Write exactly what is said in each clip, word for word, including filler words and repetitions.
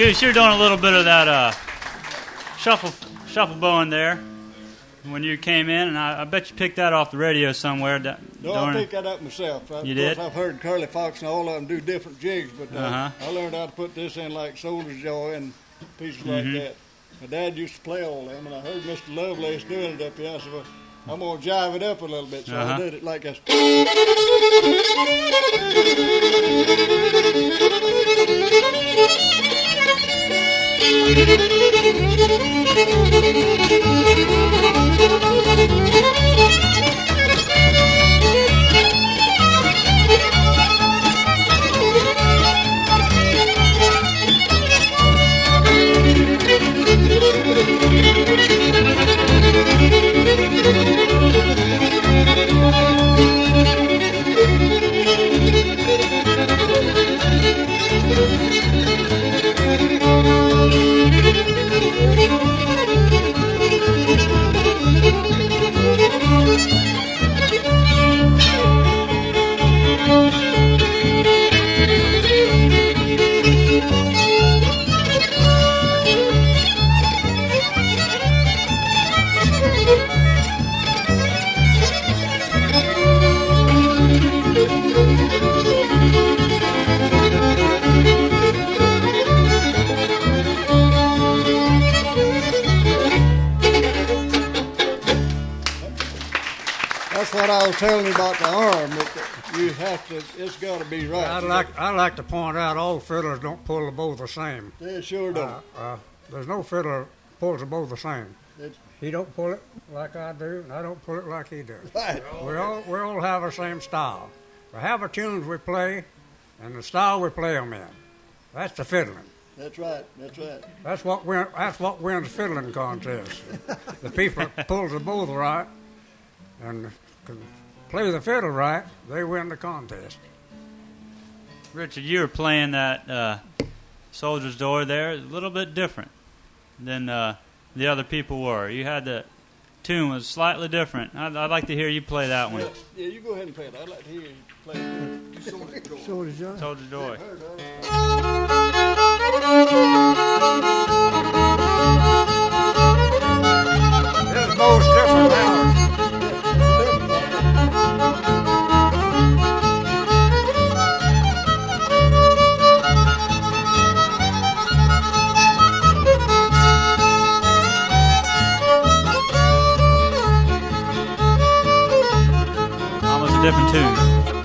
Goose, you're doing a little bit of that uh, shuffle shuffle bowing there when you came in, and I, I bet you picked that off the radio somewhere. That, no, I picked that up myself. I, you did? I've heard Curly Fox and all of them do different jigs, but uh, uh-huh. I learned how to put this in like Soldier's Joy and pieces mm-hmm. like that. My dad used to play all them, and I heard Mister Lovelace doing it up here. I said, well, I'm going to jive it up a little bit, so uh-huh. I did it like this. What I was telling you about the arm, you have to, it's got to be right. I'd like, I'd like to point out all fiddlers don't pull the bow the same. They sure don't. Uh, uh, there's no fiddler pulls the bow the same. It's, he don't pull it like I do, and I don't pull it like he does. Right. We all, we all have the same style. We have our tunes we play, and the style we play them in. That's the fiddling. That's right. That's right. That's what win, That's what wins fiddling contests. The people that pulls the bow right, and can play the fiddle right, they win the contest. Richard, you were playing that uh, Soldier's Door there a little bit different than uh, the other people were. You had the tune was slightly different. I'd, I'd like to hear you play that one. Yeah, yeah, you go ahead and play it. I'd like to hear you play it. Soldier's Door. Soldier's Door. Soldier's Door. This bow's different now. Different tune.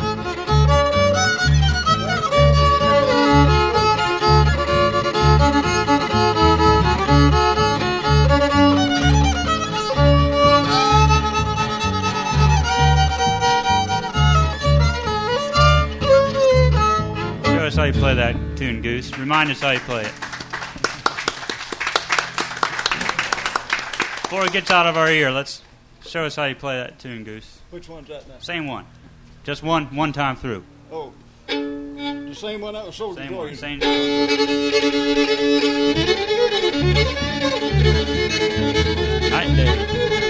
Show us how you play that tune, Goose. Remind us how you play it. Before it gets out of our ear, let's show us how you play that tune, Goose. Which one's that now? Same one. Just one one time through. Oh. The same one that was sold Same to one. Same Night and day.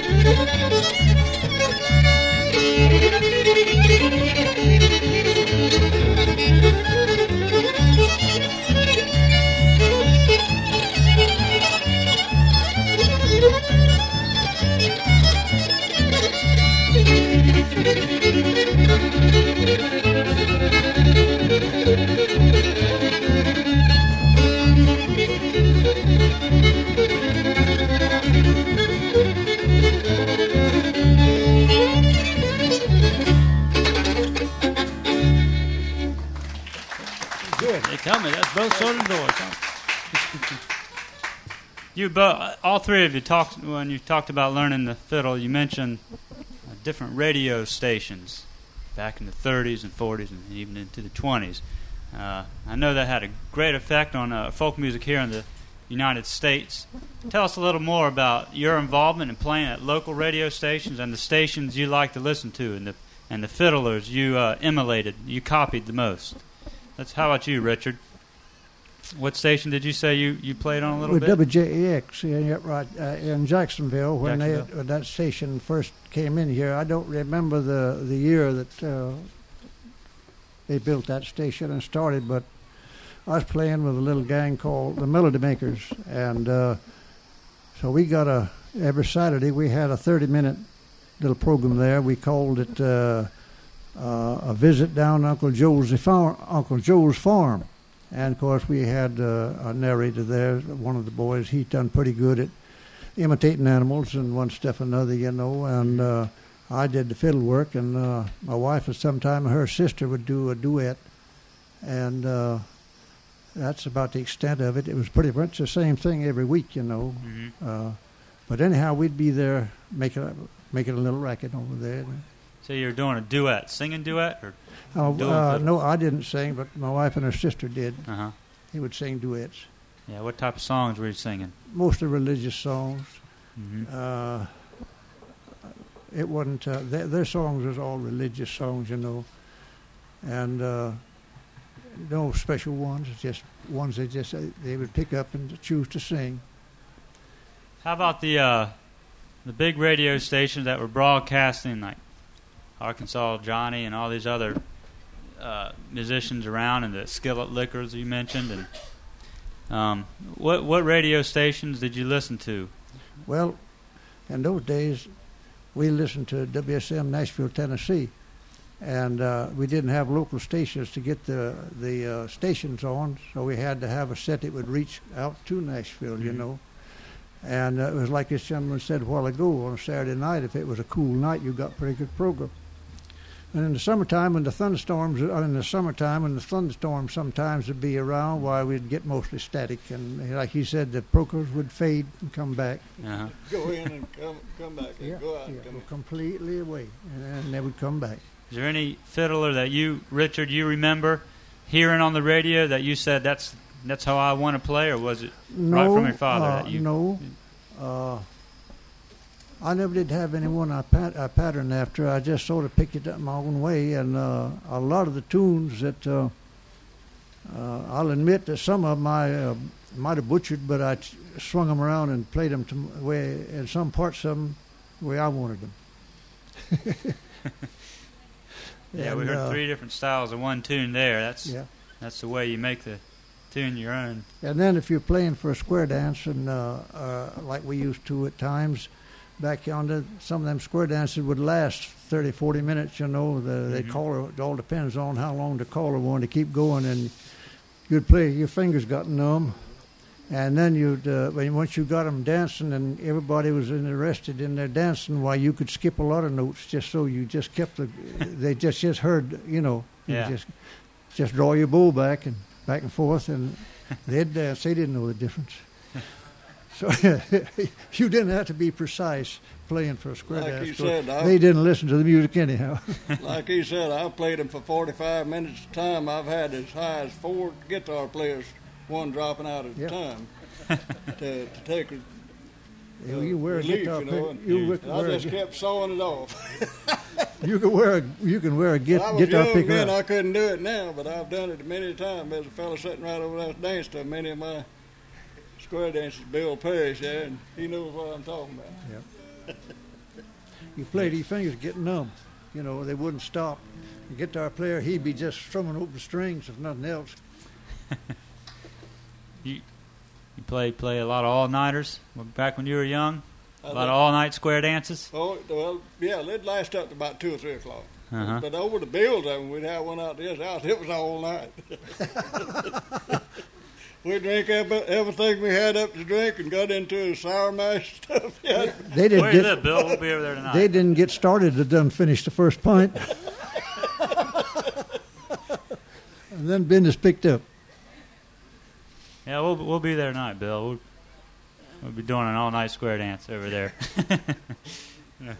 Good. They tell me that's both Soldier's Doors. You both, all three of you talked when you talked about learning the fiddle. You mentioned uh, different radio stations back in the thirties and forties and even into the twenties. Uh, I know that had a great effect on uh, folk music here in the United States. Tell us a little more about your involvement in playing at local radio stations and the stations you like to listen to, and the and the fiddlers you uh, emulated, you copied the most. That's how about you, Richard? What station did you say you, you played on a little With bit? W J A X in, right, uh, in Jacksonville when Jacksonville. They, when that station first came in here. I don't remember the, the year that uh, they built that station and started, but I was playing with a little gang called the Melody Makers, and uh, so we got a every Saturday we had a thirty-minute little program there. We called it uh, uh, a visit down Uncle Joe's farm, Uncle Joe's farm, and of course we had uh, a narrator there. One of the boys, he done pretty good at imitating animals and one stuff or another, you know, and uh, I did the fiddle work, and uh, my wife at some time, her sister would do a duet, and uh, that's about the extent of it. It was pretty much the same thing every week, you know. Mm-hmm. Uh, but anyhow, we'd be there making making a little racket over there. So you're doing a duet, singing duet, or? Uh, uh, no, I didn't sing, but my wife and her sister did. Uh-huh. They would sing duets. Yeah, what type of songs were you singing? Mostly religious songs. Mm-hmm. Uh, it wasn't, uh, their, their songs was all religious songs, you know, and uh, no special ones, just ones they just, they would pick up and choose to sing. How about the uh, the big radio stations that were broadcasting, like Arkansas Johnny and all these other uh, musicians around, and the Skillet Lickers you mentioned, and um, what what radio stations did you listen to? Well, in those days, we listened to W S M Nashville, Tennessee, and uh, we didn't have local stations to get the the uh, stations on, so we had to have a set that would reach out to Nashville, mm-hmm. you know. And uh, it was like this gentleman said a while ago, on a Saturday night, if it was a cool night, you got a pretty good program. And in the summertime, when the thunderstorms, uh, in the summertime, when the thunderstorms sometimes would be around, why we'd get mostly static. And like he said, the programs would fade and come back. Uh-huh. Go in and come come back. And yeah, go out yeah, and come go back. completely away, and then they would come back. Is there any fiddler that you, Richard, you remember hearing on the radio that you said that's that's how I want to play, or was it no, right from your father? Uh, that you, no. Uh, I never did have anyone I, pat, I patterned after. I just sort of picked it up my own way, and uh, a lot of the tunes that uh, uh, I'll admit that some of them I uh, might have butchered, but I t- swung them around and played them to the way, in some parts of them, the way I wanted them. yeah, and, we heard uh, three different styles of one tune there. That's yeah. that's the way you make the tune your own. And then if you're playing for a square dance, and uh, uh, like we used to at times, back yonder, some of them square dances would last thirty, forty minutes, you know. The, mm-hmm. They caller, it all depends on how long the caller wanted to keep going. And you'd play, your fingers got numb. And then you'd, uh, when once you got them dancing and everybody was interested in their dancing, why, you could skip a lot of notes just so you just kept the, they just, just heard, you know, yeah. you just, just draw your bow back and back and forth, and they'd dance. They didn't know the difference. So you didn't have to be precise playing for a square like dance. He said, they didn't listen to the music anyhow. Like he said, I've played them for forty-five minutes at a time. I've had as high as four guitar players, one dropping out at a yep. time, to, to take a, you, you wear relief, a guitar, you know, and, you and I just kept sawing it off. you can wear a, you can wear a git, I was guitar young picker. Then up. I couldn't do it now, but I've done it many times. There's a fellow sitting right over there danced to many of my square dances, Bill Parrish, yeah, and he knows what I'm talking about. Yep. You played, your fingers get numb. You know, they wouldn't stop. The guitar player, he'd be just strumming over the strings, if nothing else. you you play play a lot of all-nighters back when you were young? A I lot think, of all-night square dances? Oh, well, yeah, they'd last up to about two or three o'clock. Uh-huh. But over the Bills, I mean, we'd have one out there. It was all night. We drank everything we had up to drink and got into sour mash stuff. Yeah. They didn't Where get, you live, Bill? We'll be over there tonight. They didn't get started to done finish the first pint. And then business picked up. Yeah, we'll we'll be there tonight, Bill. We'll, we'll be doing an all-night square dance over there. Yeah.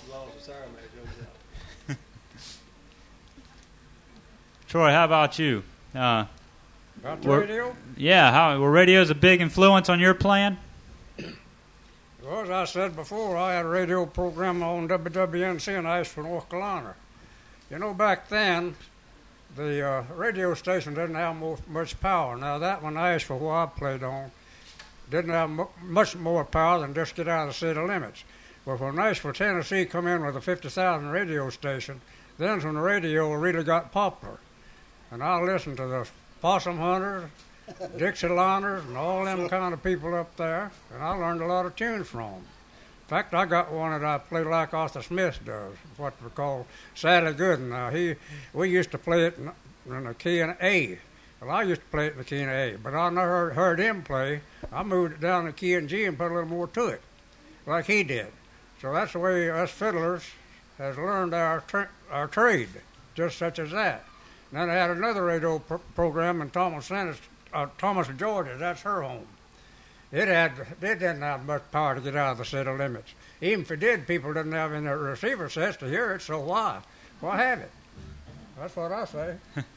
Troy, how about you? Uh, About the radio? Yeah, how were radios a big influence on your playing? Well, as I said before, I had a radio program on W W N C in Asheville, North Carolina. You know, back then, the uh, radio station didn't have mo- much power. Now, that one, Asheville, where I played on, didn't have mu- much more power than just get out of the city limits. But when Nashville, Tennessee come in with a fifty thousand radio station, then's when the radio really got popular. And I listened to the possum hunters, Dixielanders, and all them kind of people up there, and I learned a lot of tunes from them. In fact, I got one that I play like Arthur Smith does, what we call Sally Gooden. Now, he, we used to play it in, in the key in A. Well, I used to play it in the key in A, but I never heard, heard him play. I moved it down to key in G and put a little more to it, like he did. So that's the way us fiddlers has learned our tra- our trade, just such as that. And then I had another radio pr- program in Thomas, uh, Thomas, Georgia. That's her home. It had, it didn't have much power to get out of the city limits. Even if it did, people didn't have any receiver sets to hear it, so why? Why have it? That's what I say.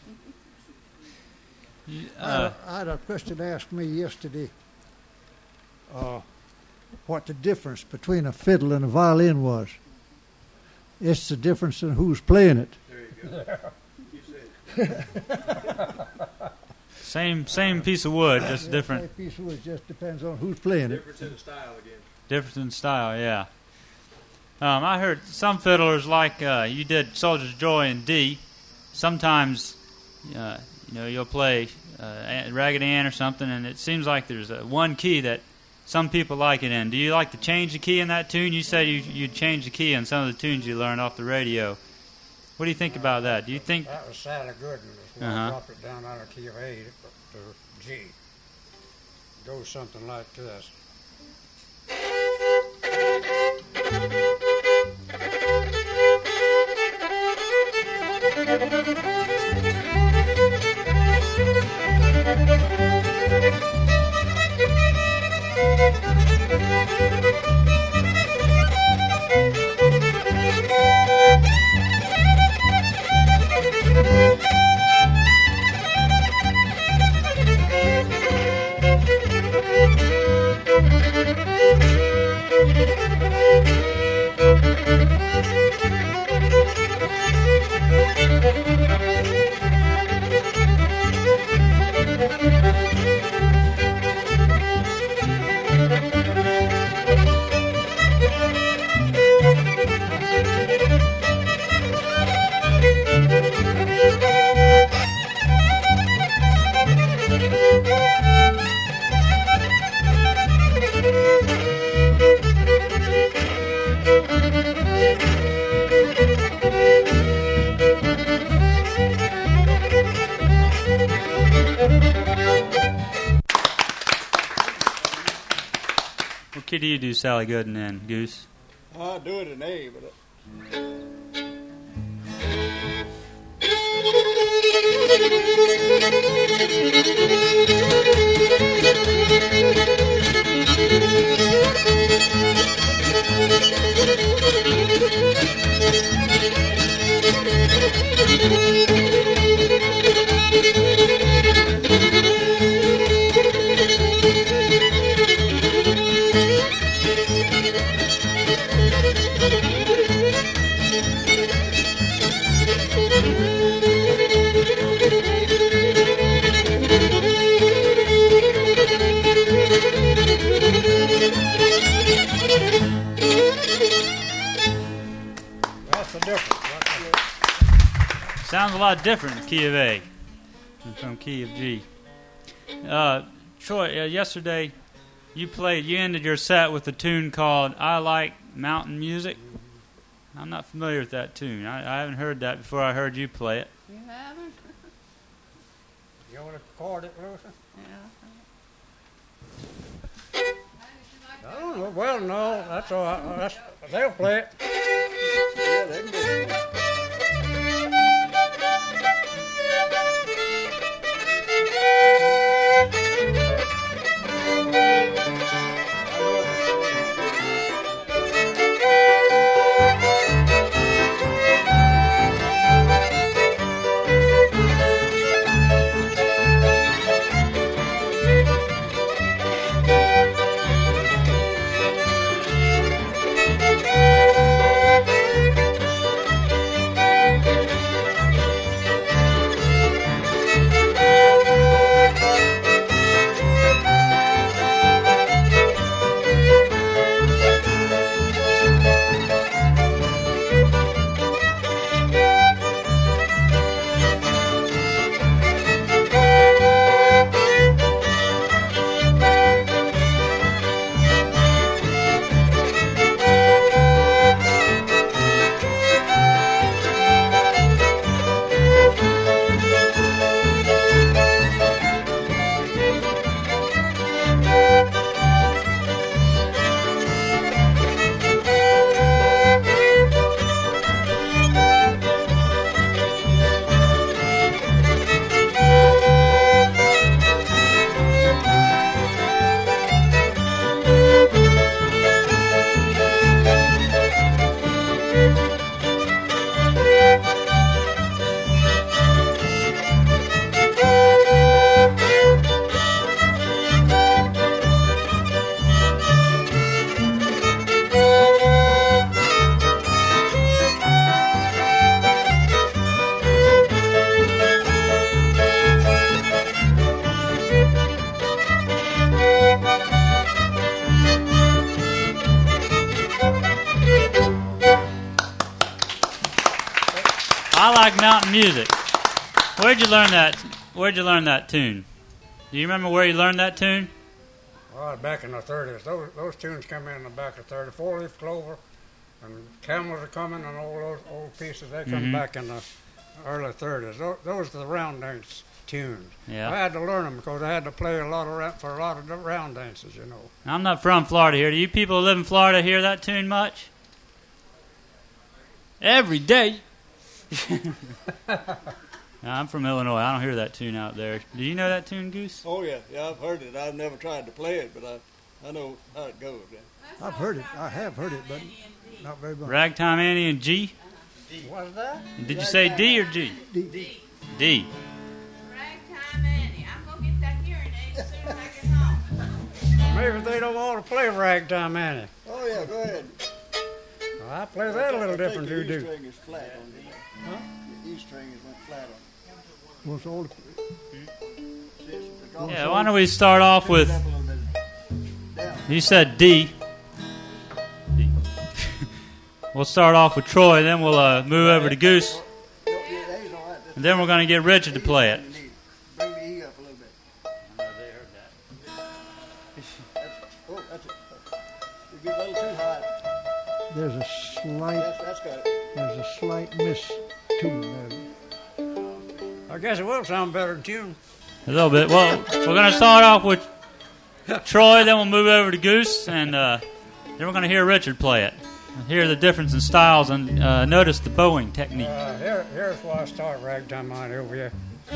uh, I had a question asked me yesterday, uh, what the difference between a fiddle and a violin was. It's the difference in who's playing it. There you go. You said it. Same same piece of wood, just Yeah, different. same piece of wood, just depends on who's playing it. Difference in the style again. Difference in style, yeah. Um, I heard some fiddlers like uh, you did Soldier's Joy in D. Sometimes, uh, you know, you'll play uh, Raggedy Ann or something, and it seems like there's a one key that some people like it in. Do you like to change the key in that tune? You said you you'd change the key in some of the tunes you learned off the radio. What do you think about that? Do you think That was Sally Gooden. That's why Uh-huh. I dropped it down out of key of A to G. It goes something like this. what key do you do Sally Gooden in, Goose? I do it in A, but it, That's the difference. That's the difference. Sounds a lot different in key of A than from key of G. Uh, Troy, uh, yesterday you played, you ended your set with a tune called I Like Mountain Music. I'm not familiar with that tune. I, I haven't heard that before I heard you play it. You haven't? You want to record it, Lucy? Yeah. I don't know. Well, no. That's all right. That's, they'll play it. yeah, they can do it. Mountain music. Where'd you learn that? Where'd you learn that tune? Do you remember where you learned that tune? Well, back in the thirties. Those those tunes come in the back of thirty. Four-leaf clover, and Camels Are Coming, and all those old pieces. They come Mhm. back in the early thirties. Those, those are the round dance tunes. Yeah. I had to learn them because I had to play a lot of ra- for a lot of the round dances, you know. I'm not from Florida here. Do you people who live in Florida hear that tune much? Every day. No, I'm from Illinois. I don't hear that tune out there. Do you know that tune, Goose? Oh yeah, yeah, I've heard it. I've never tried to play it, but I, I know how it goes. Yeah. I've heard it. I have heard it, but not very much. Ragtime Annie and G? What's that? Did you say D or G? D. D. Ragtime Annie. I'm going to get that hearing aid as soon as I get home. Maybe they don't want to play Ragtime Annie. Oh yeah, go ahead. Well, I play that a little I think different the than you E do. string is flat on it. Huh? The E string is went flat on it. Was all See, it's the drop Yeah, why don't we start off it up with, a little bit. Down. you said D. D. We'll start off with Troy, then we'll uh, move over to Goose, No, yeah, A's all right. That's- and then we're going to get Richard to play it. you need. Bring the E up a little bit. That's, oh, that's it. You get a little too high. there's a slight That's, that's got it. there's a slight miss tune there. I guess it will sound better than tune. A little bit. Well, we're going to start off with Troy, then we'll move over to Goose, and uh, then we're going to hear Richard play it. Hear the difference in styles, and uh, notice the bowing technique. Uh, here, here's why I start Ragtime Annie over here.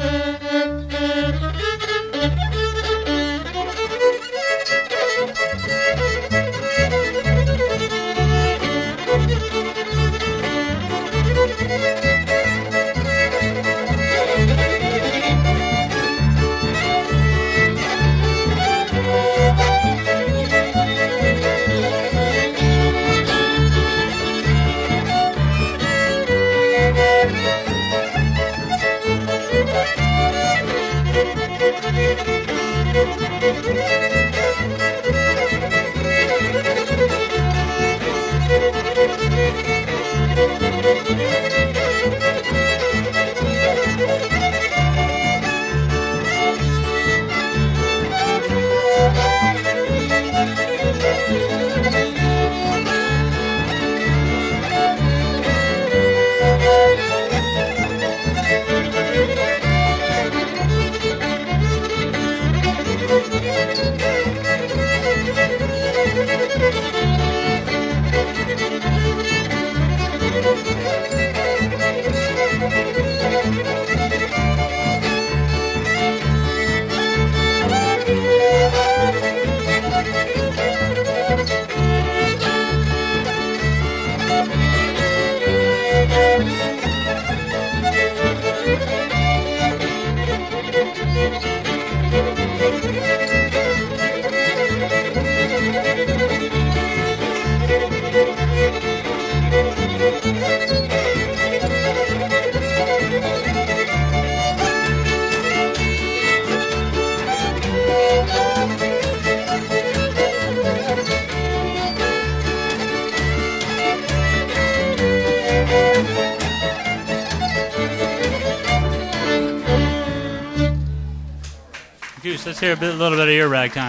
Goose, let's hear a, bit, a little bit of your Ragtime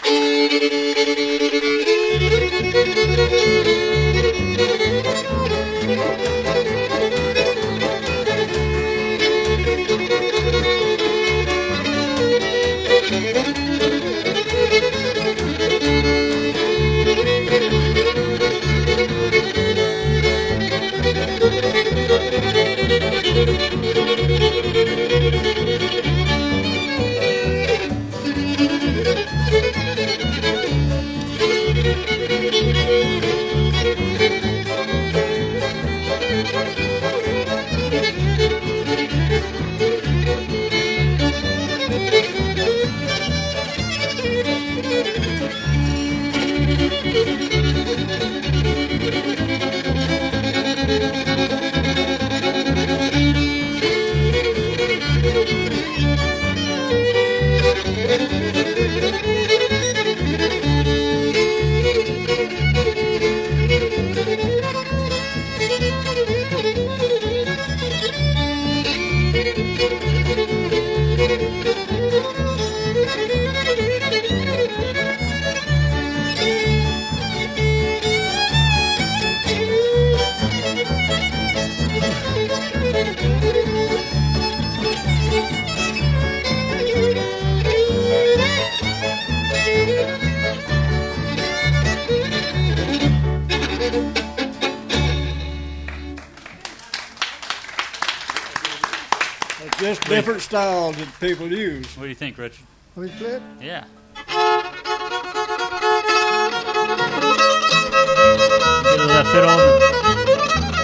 Annie. Thank you. different styles that people use. What do you think, Richard? We play it? Yeah. Get that fiddle.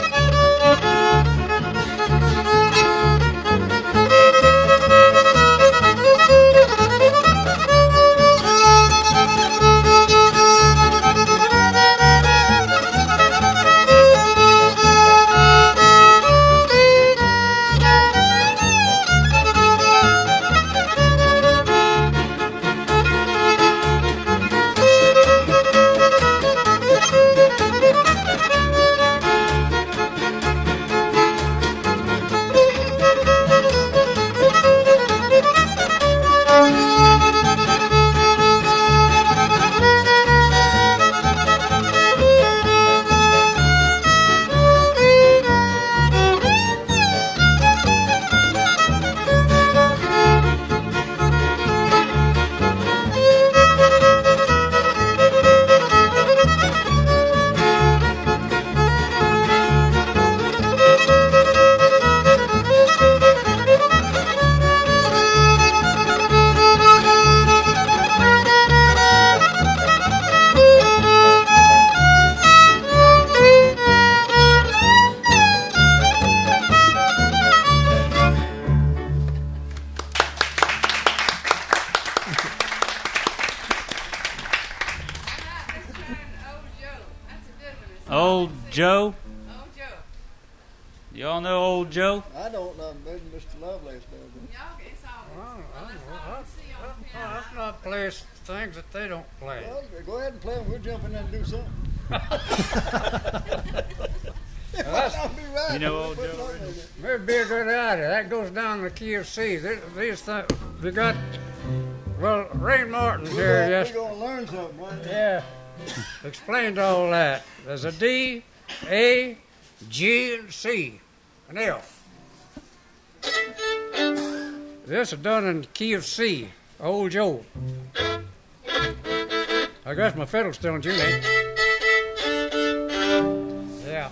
Old Joe? Oh, Joe. Y'all know Old Joe? I don't know. Maybe Mister Lovelace does. Y'all can solve it. Well, Well, I that's don't know. all I can see on the Well, piano. let's not play s- things that they don't play. Well, go ahead and play them. We'll jump in there and do something. It might that's- not be right. You know but Old we'll Joe put something in Maybe it'd be a good idea. That goes down in the key of C. These, these things, we got, well, Ray Martin it. here, We're gonna- yes. We're going to learn something, right? Yeah, explained all that. There's a D, A, G, and C, an F. This is done in the key of C, Old Joe. I guess my fiddle's still in G. Yeah.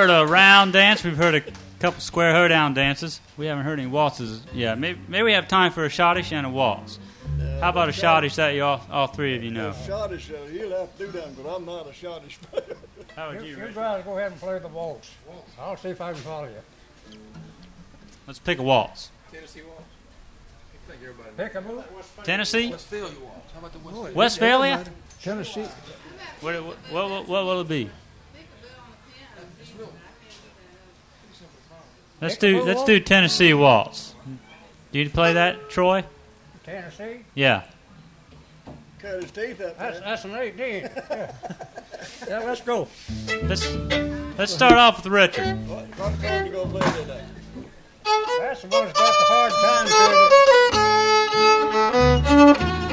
heard a round dance. We've heard a couple square hoedown dances. We haven't heard any waltzes yet. Maybe, maybe we have time for a schottisch and a waltz. Uh, How about a schottisch that you all, all three of you know? Schottisch, uh, you'll have to do that, but I'm not a Schottisch player. How would You, you, you Richard? guys go ahead and play the waltz. I'll see if I can follow you. Let's pick a waltz. Tennessee Waltz. I think everybody knows. Pick a move. Tennessee? Westphalia Waltz. How about the Westphalia? Westphalia? Tennessee. What, what, what, what will it be? Let's do let's do Tennessee waltz. Do you play that, Troy? Tennessee. Yeah. Cut his teeth up That's there. that's an eighteen. Yeah. Yeah, let's go. Let's let's start off with Richard. What, what card you gonna play today? That's the one that's got the hard time to it.